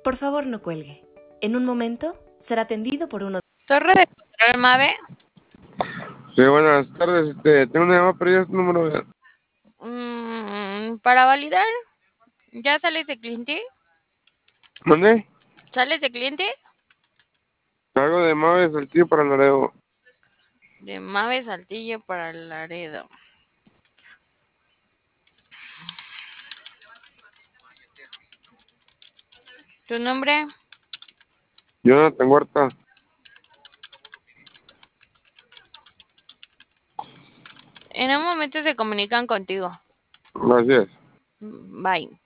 Por favor, no cuelgue. En un momento será atendido por uno. Torre de control, Mave. Sí, buenas tardes. Tengo una llamada perdida este número. Para validar, ¿ya sales de cliente? ¿Mandé? ¿Sales de cliente? Algo de Mave Saltillo para Laredo. De Mave Saltillo para Laredo. ¿Tu nombre? Jonathan Huerta. En un momento se comunican contigo. Gracias. Bye.